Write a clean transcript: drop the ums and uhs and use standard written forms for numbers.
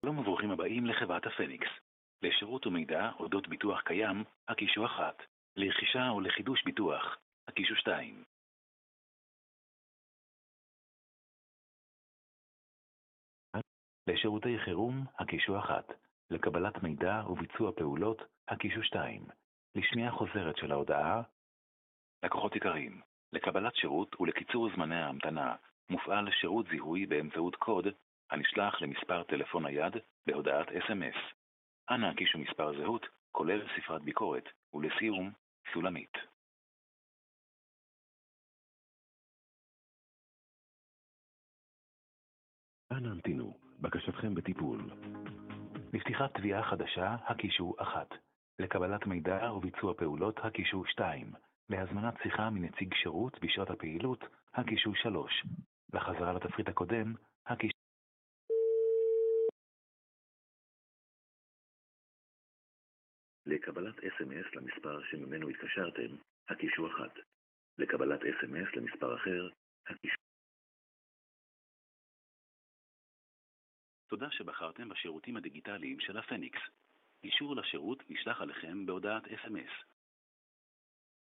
שלום וברוכים הבאים לחברת הפניקס. לשירות ומידע אודות ביטוח קיים, הקישו 1. לרכישה או לחידוש ביטוח, הקישו 2. לשירותי חירום, הקישו 1. לקבלת מידע וביצוע פעולות, הקישו 2. לשמיעה חוזרת של ההודעה, לקוחות יקרים, לקבלת שירות ולקיצור זמני ההמתנה, מופעל שירות זיהוי באמצעות קוד הנשלח למספר טלפון נייד בהודעת SMS. אנא הקישו מספר זהות, כולל ספרת ביקורת, ולסיום, סולמית. אנא המתינו, בקשתכם בטיפול. לפתיחת תביעה חדשה, הקישו 1. לקבלת מידע וביצוע פעולות, הקישו 2. להזמנת שיחה מנציג שירות בשעות הפעילות, הקישו 3. לחזרה לתפריט הקודם, הקישו. לקבלת SMS למספר שממנו התקשרתם, הקישו 1. לקבלת SMS למספר אחר, הקישו. תודה שבחרתם בשירותים הדיגיטליים של הפניקס. אישור לשירות נשלח עליכם בהודעת SMS.